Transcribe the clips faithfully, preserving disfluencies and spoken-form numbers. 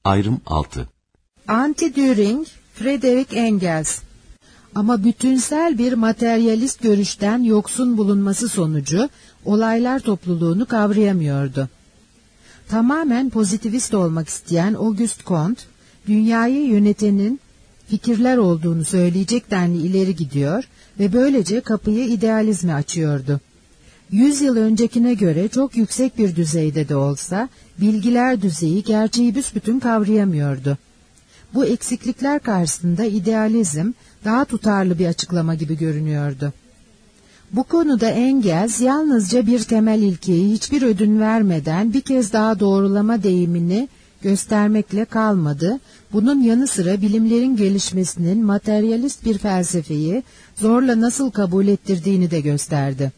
Ayrım altı. Anti-Düring, Friedrich Engels. Ama bütünsel bir materyalist görüşten yoksun bulunması sonucu olaylar topluluğunu kavrayamıyordu. Tamamen pozitivist olmak isteyen Auguste Comte, dünyayı yönetenin fikirler olduğunu söyleyecek denli ileri gidiyor ve böylece kapıyı idealizme açıyordu. Yüz yıl öncekine göre çok yüksek bir düzeyde de olsa, bilgiler düzeyi gerçeği büsbütün kavrayamıyordu. Bu eksiklikler karşısında idealizm daha tutarlı bir açıklama gibi görünüyordu. Bu konuda Engels yalnızca bir temel ilkeyi hiçbir ödün vermeden bir kez daha doğrulama deyimini göstermekle kalmadı, bunun yanı sıra bilimlerin gelişmesinin materyalist bir felsefeyi zorla nasıl kabul ettirdiğini de gösterdi.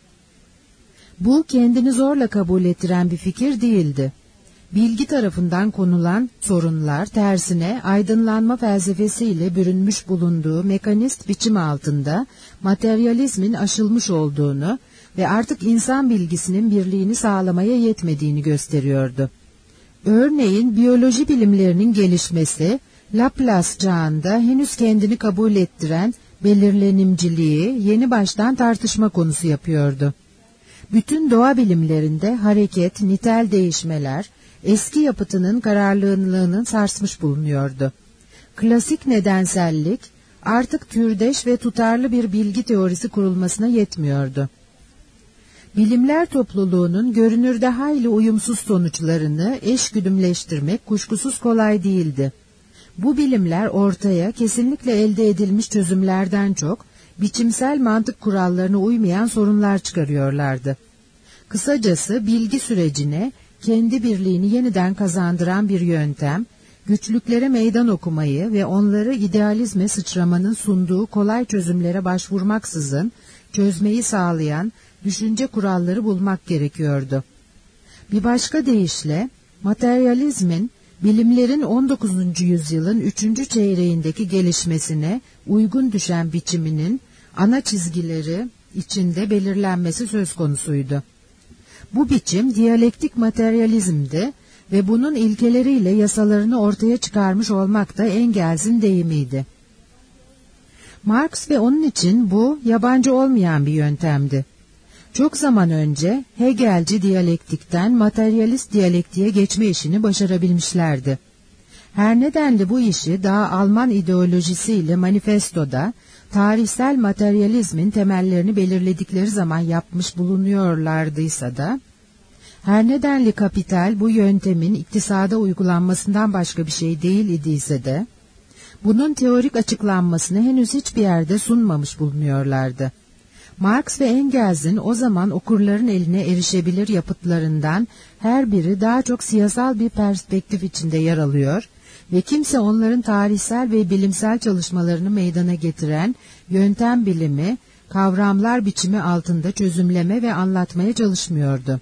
Bu kendini zorla kabul ettiren bir fikir değildi. Bilgi tarafından konulan sorunlar tersine aydınlanma felsefesiyle bürünmüş bulunduğu mekanist biçim altında materyalizmin aşılmış olduğunu ve artık insan bilgisinin birliğini sağlamaya yetmediğini gösteriyordu. Örneğin biyoloji bilimlerinin gelişmesi, Laplace çağında henüz kendini kabul ettiren belirlenimciliği yeni baştan tartışma konusu yapıyordu. Bütün doğa bilimlerinde hareket, nitel değişmeler, eski yapıtının kararlılığını sarsmış bulunuyordu. Klasik nedensellik artık türdeş ve tutarlı bir bilgi teorisi kurulmasına yetmiyordu. Bilimler topluluğunun görünürde hayli uyumsuz sonuçlarını eşgüdümleştirmek kuşkusuz kolay değildi. Bu bilimler ortaya kesinlikle elde edilmiş çözümlerden çok, biçimsel mantık kurallarına uymayan sorunlar çıkarıyorlardı. Kısacası bilgi sürecine kendi birliğini yeniden kazandıran bir yöntem, güçlüklere meydan okumayı ve onları idealizme sıçramanın sunduğu kolay çözümlere başvurmaksızın çözmeyi sağlayan düşünce kuralları bulmak gerekiyordu. Bir başka deyişle, materyalizmin bilimlerin on dokuzuncu yüzyılın üçüncü çeyreğindeki gelişmesine uygun düşen biçiminin ana çizgileri içinde belirlenmesi söz konusuydu. Bu biçim diyalektik materyalizmdi ve bunun ilkeleriyle yasalarını ortaya çıkarmış olmak da Engels'in deyimiydi. Marx ve onun için bu yabancı olmayan bir yöntemdi. Çok zaman önce Hegelci diyalektikten materyalist diyalektiğe geçme işini başarabilmişlerdi. Her nedenle bu işi daha Alman ideolojisiyle manifestoda tarihsel materyalizmin temellerini belirledikleri zaman yapmış bulunuyorlardıysa da, her nedenle kapital bu yöntemin iktisada uygulanmasından başka bir şey değil idiyse de, bunun teorik açıklanmasını henüz hiçbir yerde sunmamış bulunuyorlardı. Marx ve Engels'in o zaman okurların eline erişebilir yapıtlarından her biri daha çok siyasal bir perspektif içinde yer alıyor ve kimse onların tarihsel ve bilimsel çalışmalarını meydana getiren yöntem bilimi, kavramlar biçimi altında çözümleme ve anlatmaya çalışmıyordu.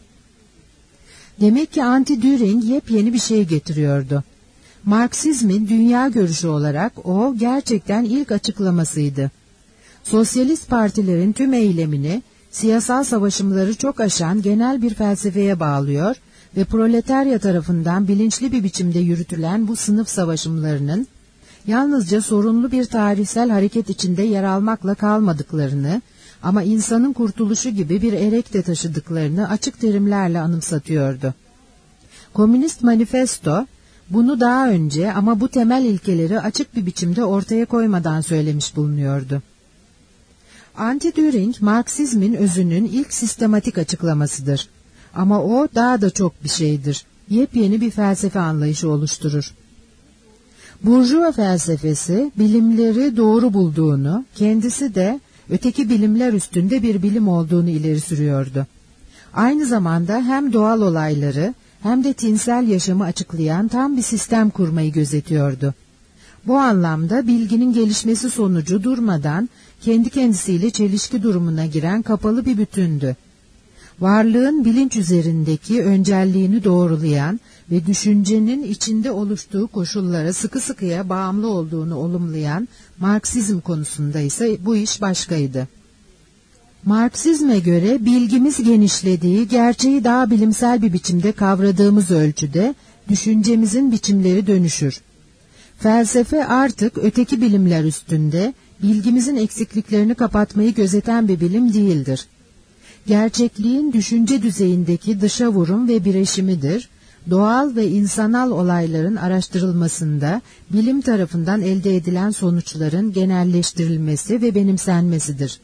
Demek ki Anti-Düring yepyeni bir şey getiriyordu. Marksizmin dünya görüşü olarak o gerçekten ilk açıklamasıydı. Sosyalist partilerin tüm eylemini siyasal savaşımları çok aşan genel bir felsefeye bağlıyor ve proletarya tarafından bilinçli bir biçimde yürütülen bu sınıf savaşımlarının yalnızca sorunlu bir tarihsel hareket içinde yer almakla kalmadıklarını ama insanın kurtuluşu gibi bir erek de taşıdıklarını açık terimlerle anımsatıyordu. Komünist Manifesto bunu daha önce ama bu temel ilkeleri açık bir biçimde ortaya koymadan söylemiş bulunuyordu. Anti-Düring, Marksizmin özünün ilk sistematik açıklamasıdır. Ama o daha da çok bir şeydir. Yepyeni bir felsefe anlayışı oluşturur. Burjuva felsefesi, bilimleri doğru bulduğunu, kendisi de öteki bilimler üstünde bir bilim olduğunu ileri sürüyordu. Aynı zamanda hem doğal olayları hem de tinsel yaşamı açıklayan tam bir sistem kurmayı gözetiyordu. Bu anlamda bilginin gelişmesi sonucu durmadan kendi kendisiyle çelişki durumuna giren kapalı bir bütündü. Varlığın bilinç üzerindeki öncelliğini doğrulayan ve düşüncenin içinde oluştuğu koşullara sıkı sıkıya bağımlı olduğunu olumlayan Marksizm konusunda ise bu iş başkaydı. Marksizme göre bilgimiz genişlediği, gerçeği daha bilimsel bir biçimde kavradığımız ölçüde düşüncemizin biçimleri dönüşür. Felsefe artık öteki bilimler üstünde bilgimizin eksikliklerini kapatmayı gözeten bir bilim değildir. Gerçekliğin düşünce düzeyindeki dışa vurum ve bireşimidir. Doğal ve insanal olayların araştırılmasında bilim tarafından elde edilen sonuçların genelleştirilmesi ve benimsenmesidir.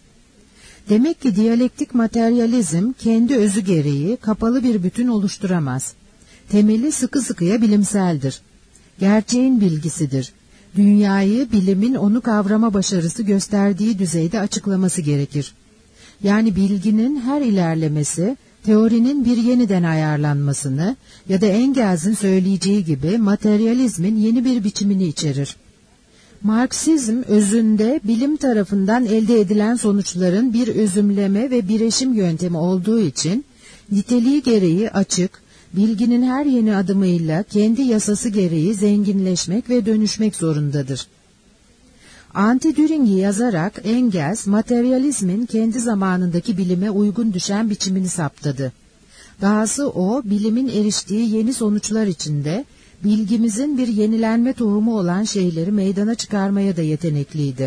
Demek ki diyalektik materyalizm kendi özü gereği kapalı bir bütün oluşturamaz. Temeli sıkı sıkıya bilimseldir. Gerçeğin bilgisidir. Dünyayı bilimin onu kavrama başarısı gösterdiği düzeyde açıklaması gerekir. Yani bilginin her ilerlemesi, teorinin bir yeniden ayarlanmasını ya da Engels'in söyleyeceği gibi materyalizmin yeni bir biçimini içerir. Marksizm özünde bilim tarafından elde edilen sonuçların bir özümleme ve bireşim yöntemi olduğu için niteliği gereği açık, bilginin her yeni adımıyla kendi yasası gereği zenginleşmek ve dönüşmek zorundadır. Anti-Düring'i yazarak Engels, materyalizmin kendi zamanındaki bilime uygun düşen biçimini saptadı. Dahası o, bilimin eriştiği yeni sonuçlar içinde, bilgimizin bir yenilenme tohumu olan şeyleri meydana çıkarmaya da yetenekliydi.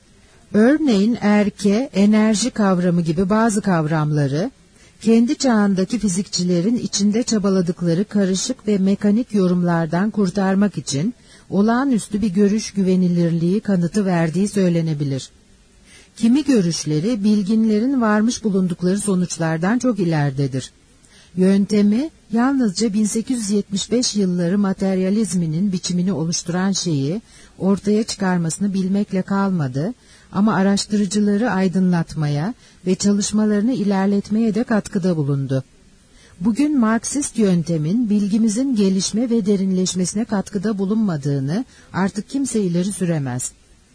Örneğin erke, enerji kavramı gibi bazı kavramları, kendi çağındaki fizikçilerin içinde çabaladıkları karışık ve mekanik yorumlardan kurtarmak için, olağanüstü bir görüş güvenilirliği kanıtı verdiği söylenebilir. Kimi görüşleri bilginlerin varmış bulundukları sonuçlardan çok ileridedir. Yöntemi yalnızca bin sekiz yüz yetmiş beş yılları materyalizminin biçimini oluşturan şeyi ortaya çıkarmasını bilmekle kalmadı ama araştırıcıları aydınlatmaya ve çalışmalarını ilerletmeye de katkıda bulundu. Bugün Marksist yöntemin bilgimizin gelişme ve derinleşmesine katkıda bulunmadığını artık kimse ileri süremez.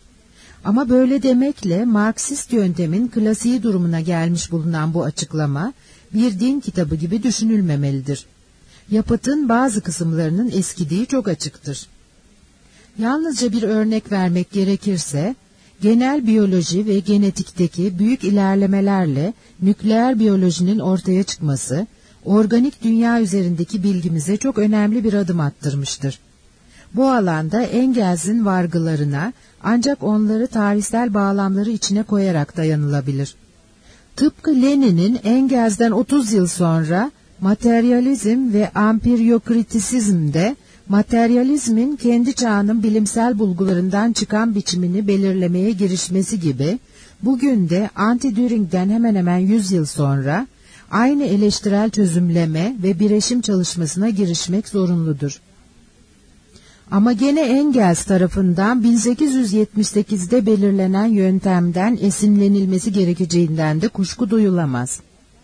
Ama böyle demekle Marksist yöntemin klasiği durumuna gelmiş bulunan bu açıklama bir din kitabı gibi düşünülmemelidir. Yapıtın bazı kısımlarının eskidiği çok açıktır. Yalnızca bir örnek vermek gerekirse, genel biyoloji ve genetikteki büyük ilerlemelerle nükleer biyolojinin ortaya çıkması, organik dünya üzerindeki bilgimize çok önemli bir adım attırmıştır. Bu alanda Engels'in vargılarına ancak onları tarihsel bağlamları içine koyarak dayanılabilir. Tıpkı Lenin'in Engels'den otuz yıl sonra materyalizm ve ampiryokritisizmde materyalizmin kendi çağının bilimsel bulgularından çıkan biçimini belirlemeye girişmesi gibi, bugün de Anti-Düring'den hemen hemen yüz yıl sonra aynı eleştirel çözümleme ve bireşim çalışmasına girişmek zorunludur. Ama gene Engels tarafından bin sekiz yüz yetmiş sekizde belirlenen yöntemden esinlenilmesi gerekeceğinden de kuşku duyulamaz.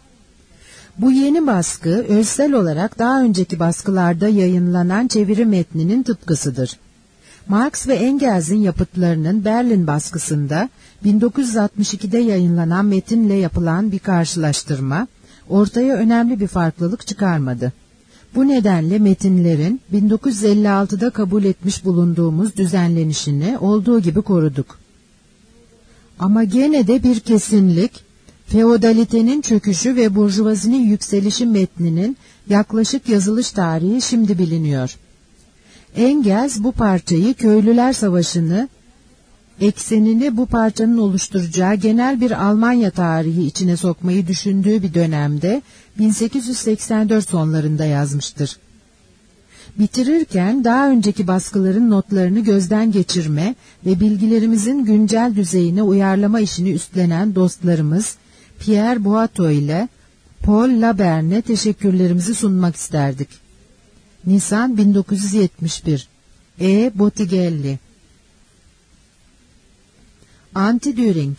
Bu yeni baskı, özsel olarak daha önceki baskılarda yayınlanan çeviri metninin tıpkısıdır. Marx ve Engels'in yapıtlarının Berlin baskısında bin dokuz yüz altmış ikide yayınlanan metinle yapılan bir karşılaştırma, ortaya önemli bir farklılık çıkarmadı. Bu nedenle metinlerin bin dokuz yüz elli altıda kabul etmiş bulunduğumuz düzenlenişini olduğu gibi koruduk. Ama gene de bir kesinlik, feodalitenin çöküşü ve burjuvazinin yükselişi metninin yaklaşık yazılış tarihi şimdi biliniyor. Engels bu parçayı Köylüler Savaşı'nı, eksenini bu parçanın oluşturacağı genel bir Almanya tarihi içine sokmayı düşündüğü bir dönemde bin sekiz yüz seksen dört sonlarında yazmıştır. Bitirirken daha önceki baskıların notlarını gözden geçirme ve bilgilerimizin güncel düzeyine uyarlama işini üstlenen dostlarımız Pierre Boileau ile Paul Labern'e teşekkürlerimizi sunmak isterdik. Nisan bin dokuz yüz yetmiş bir. E. Bottigelli. Anti-Düring.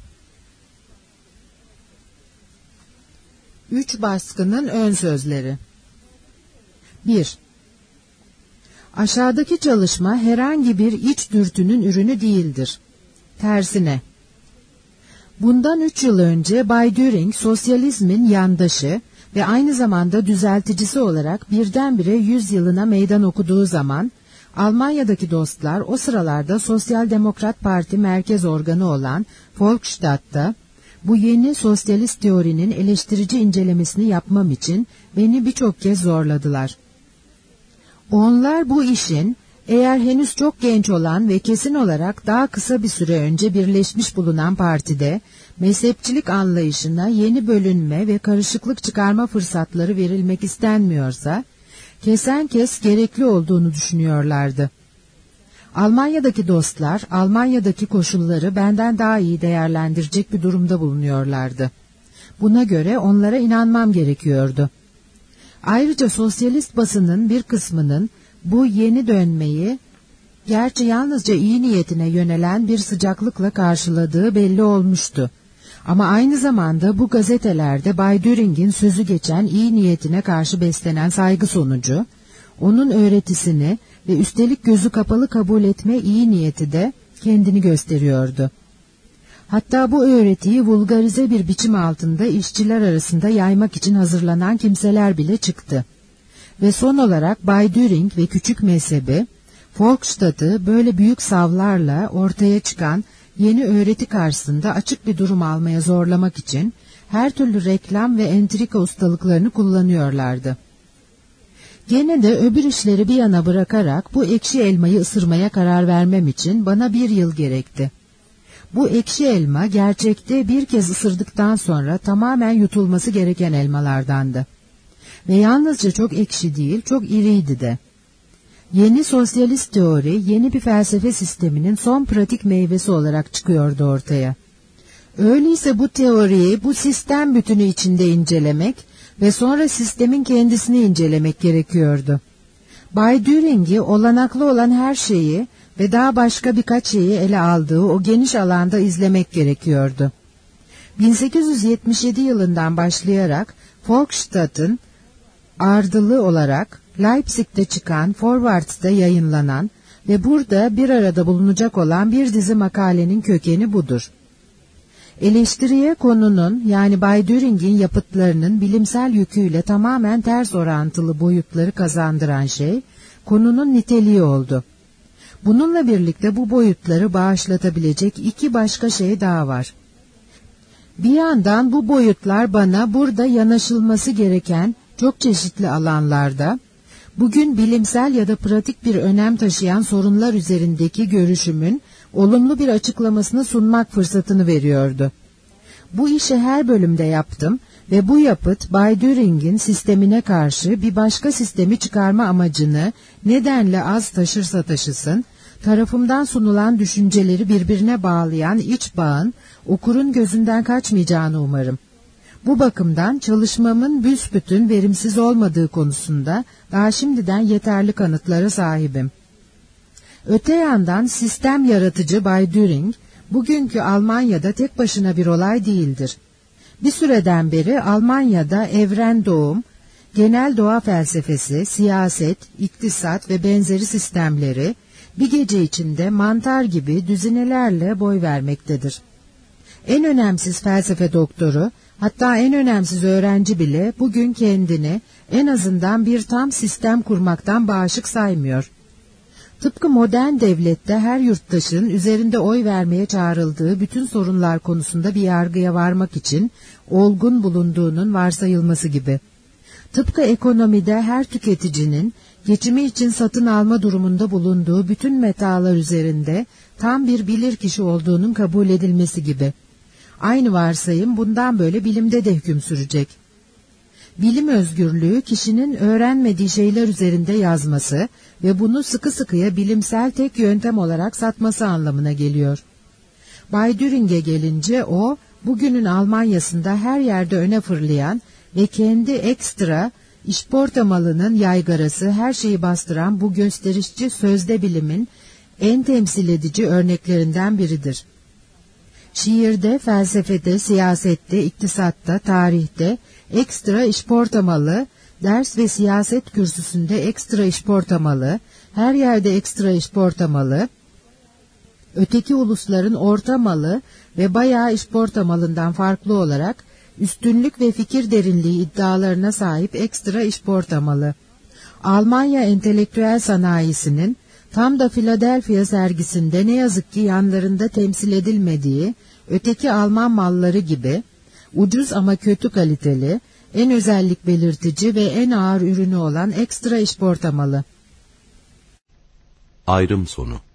Üç baskının ön sözleri. bir. Aşağıdaki çalışma herhangi bir iç dürtünün ürünü değildir. Tersine. Bundan üç yıl önce Bay Düring, sosyalizmin yandaşı ve aynı zamanda düzelticisi olarak birdenbire yüz yılına meydan okuduğu zaman, Almanya'daki dostlar o sıralarda Sosyal Demokrat Parti merkez organı olan Volksstadt'ta, bu yeni sosyalist teorinin eleştirici incelemesini yapmam için beni birçok kez zorladılar. Onlar bu işin, eğer henüz çok genç olan ve kesin olarak daha kısa bir süre önce birleşmiş bulunan partide, mezhepçilik anlayışına yeni bölünme ve karışıklık çıkarma fırsatları verilmek istenmiyorsa, kesenkes gerekli olduğunu düşünüyorlardı. Almanya'daki dostlar, Almanya'daki koşulları benden daha iyi değerlendirecek bir durumda bulunuyorlardı. Buna göre onlara inanmam gerekiyordu. Ayrıca sosyalist basının bir kısmının bu yeni dönmeyi, gerçi yalnızca iyi niyetine yönelen bir sıcaklıkla karşıladığı belli olmuştu. Ama aynı zamanda bu gazetelerde Bay Düring'in sözü geçen iyi niyetine karşı beslenen saygı sonucu, onun öğretisini ve üstelik gözü kapalı kabul etme iyi niyeti de kendini gösteriyordu. Hatta bu öğretiyi vulgarize bir biçim altında işçiler arasında yaymak için hazırlanan kimseler bile çıktı. Ve son olarak Bay Düring ve küçük mezhebi, Volksstadt'ı böyle büyük savlarla ortaya çıkan yeni öğreti karşısında açık bir durum almaya zorlamak için her türlü reklam ve entrika ustalıklarını kullanıyorlardı. Gene de öbür işleri bir yana bırakarak bu ekşi elmayı ısırmaya karar vermem için bana bir yıl gerekti. Bu ekşi elma gerçekte bir kez ısırdıktan sonra tamamen yutulması gereken elmalardandı. Ve yalnızca çok ekşi değil, çok iriydi de. Yeni sosyalist teori, yeni bir felsefe sisteminin son pratik meyvesi olarak çıkıyordu ortaya. Öyleyse bu teoriyi, bu sistem bütünü içinde incelemek ve sonra sistemin kendisini incelemek gerekiyordu. Bay Düring'i olanaklı olan her şeyi ve daha başka birkaç şeyi ele aldığı o geniş alanda izlemek gerekiyordu. bin sekiz yüz yetmiş yedi yılından başlayarak Volksstadt'ın ardılı olarak Leipzig'te çıkan, Vorwärts'te yayınlanan ve burada bir arada bulunacak olan bir dizi makalenin kökeni budur. Eleştiriye konunun, yani Bay Düring'in yapıtlarının bilimsel yüküyle tamamen ters orantılı boyutları kazandıran şey, konunun niteliği oldu. Bununla birlikte bu boyutları bağışlatabilecek iki başka şey daha var. Bir yandan bu boyutlar bana burada yanaşılması gereken çok çeşitli alanlarda, bugün bilimsel ya da pratik bir önem taşıyan sorunlar üzerindeki görüşümün olumlu bir açıklamasını sunmak fırsatını veriyordu. Bu işi her bölümde yaptım ve bu yapıt Bay Düring'in sistemine karşı bir başka sistemi çıkarma amacını nedenle az taşırsa taşısın, tarafımdan sunulan düşünceleri birbirine bağlayan iç bağın okurun gözünden kaçmayacağını umarım. Bu bakımdan çalışmamın büsbütün verimsiz olmadığı konusunda daha şimdiden yeterli kanıtlara sahibim. Öte yandan sistem yaratıcı Bay Düring, bugünkü Almanya'da tek başına bir olay değildir. Bir süreden beri Almanya'da evren doğum, genel doğa felsefesi, siyaset, iktisat ve benzeri sistemleri bir gece içinde mantar gibi düzinelerle boy vermektedir. En önemsiz felsefe doktoru, hatta en önemsiz öğrenci bile bugün kendini en azından bir tam sistem kurmaktan bağışık saymıyor. Tıpkı modern devlette her yurttaşın üzerinde oy vermeye çağrıldığı bütün sorunlar konusunda bir yargıya varmak için olgun bulunduğunun varsayılması gibi. Tıpkı ekonomide her tüketicinin geçimi için satın alma durumunda bulunduğu bütün metalar üzerinde tam bir bilirkişi olduğunun kabul edilmesi gibi. Aynı varsayım bundan böyle bilimde de hüküm sürecek. Bilim özgürlüğü kişinin öğrenmediği şeyler üzerinde yazması ve bunu sıkı sıkıya bilimsel tek yöntem olarak satması anlamına geliyor. Bay Düring'e gelince o, bugünün Almanya'sında her yerde öne fırlayan ve kendi ekstra işporta malının yaygarası her şeyi bastıran bu gösterişçi sözde bilimin en temsil edici örneklerinden biridir. Şiirde, felsefede, siyasette, iktisatta, tarihte ekstra işportamalı, ders ve siyaset kürsüsünde ekstra işportamalı, her yerde ekstra işportamalı, öteki ulusların orta malı ve bayağı işportamalından farklı olarak üstünlük ve fikir derinliği iddialarına sahip ekstra işportamalı. Almanya entelektüel sanayisinin tam da Philadelphia sergisinde ne yazık ki yanlarında temsil edilmediği öteki Alman malları gibi ucuz ama kötü kaliteli, en özellik belirtici ve en ağır ürünü olan ekstra işportamalı. Ayrım sonu.